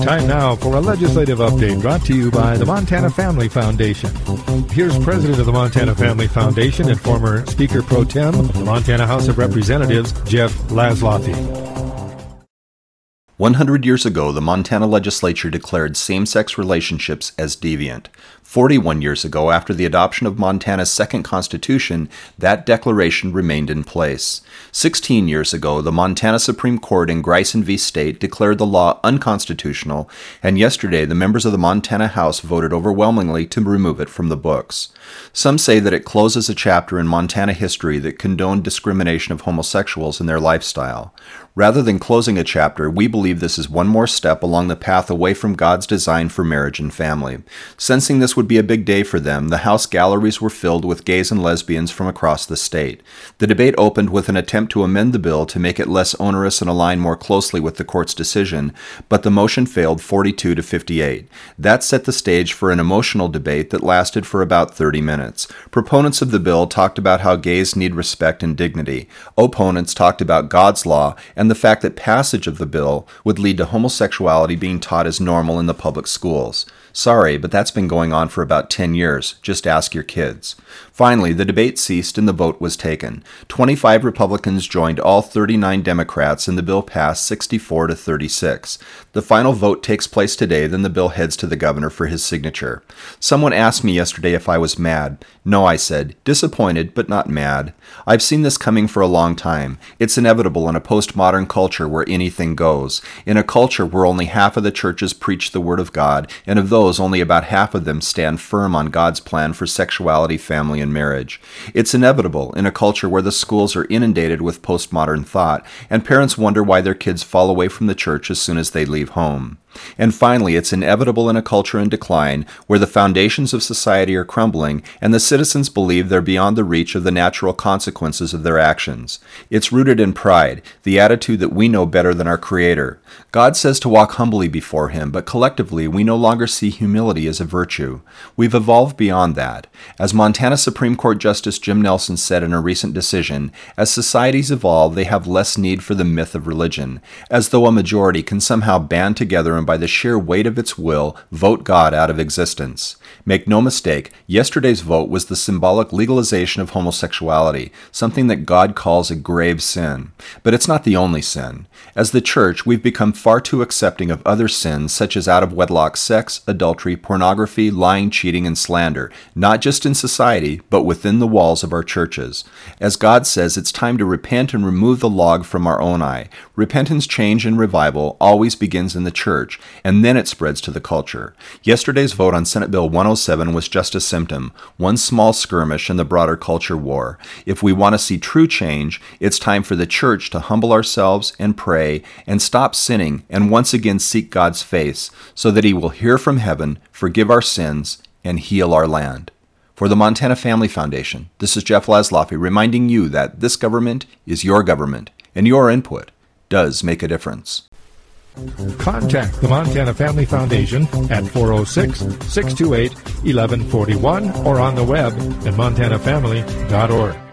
Time now for a legislative update brought to you by the Montana Family Foundation. Here's President of the Montana Family Foundation and former Speaker Pro Tem of the Montana House of Representatives, Jeff Laszloffy. 100 years ago, the Montana legislature declared same-sex relationships as deviant. 41 years ago, after the adoption of Montana's second constitution, that declaration remained in place. 16 years ago, the Montana Supreme Court in Grayson v. State declared the law unconstitutional, and yesterday the members of the Montana House voted overwhelmingly to remove it from the books. Some say that it closes a chapter in Montana history that condoned discrimination of homosexuals in their lifestyle. Rather than closing a chapter, we believe this is one more step along the path away from God's design for marriage and family. Sensing this would be a big day for them, the House galleries were filled with gays and lesbians from across the state. The debate opened with an attempt to amend the bill to make it less onerous and align more closely with the court's decision, but the motion failed 42 to 58. That set the stage for an emotional debate that lasted for about 30 minutes. Proponents of the bill talked about how gays need respect and dignity. Opponents talked about God's law and the fact that passage of the bill would lead to homosexuality being taught as normal in the public schools. Sorry, but that's been going on for about 10 years. Just ask your kids. Finally, the debate ceased and the vote was taken. 25 Republicans joined all 39 Democrats and the bill passed 64 to 36. The final vote takes place today, then the bill heads to the governor for his signature. Someone asked me yesterday if I was mad. No, I said, disappointed, but not mad. I've seen this coming for a long time. It's inevitable in a postmodern culture where anything goes. In a culture where only half of the churches preach the Word of God, and of those, only about half of them stand firm on God's plan for sexuality, family, and marriage. It's inevitable in a culture where the schools are inundated with postmodern thought, and parents wonder why their kids fall away from the church as soon as they leave home. And finally, it's inevitable in a culture in decline where the foundations of society are crumbling and the citizens believe they're beyond the reach of the natural consequences of their actions. It's rooted in pride, the attitude that we know better than our Creator. God says to walk humbly before Him, but collectively we no longer see humility as a virtue. We've evolved beyond that. As Montana Supreme Court Justice Jim Nelson said in a recent decision, as societies evolve, they have less need for the myth of religion, as though a majority can somehow band together and by the sheer weight of its will, vote God out of existence. Make no mistake, yesterday's vote was the symbolic legalization of homosexuality, something that God calls a grave sin. But it's not the only sin. As the church, we've become far too accepting of other sins such as out-of-wedlock sex, adultery, pornography, lying, cheating, and slander, not just in society, but within the walls of our churches. As God says, it's time to repent and remove the log from our own eye. Repentance, change, and revival always begins in the church, and then it spreads to the culture. Yesterday's vote on Senate Bill 107 was just a symptom, one small skirmish in the broader culture war. If we want to see true change, it's time for the church to humble ourselves and pray and stop sinning and once again seek God's face so that He will hear from heaven, forgive our sins, and heal our land. For the Montana Family Foundation, this is Jeff Laszloffy reminding you that this government is your government, and your input does make a difference. Contact the Montana Family Foundation at 406-628-1141 or on the web at montanafamily.org.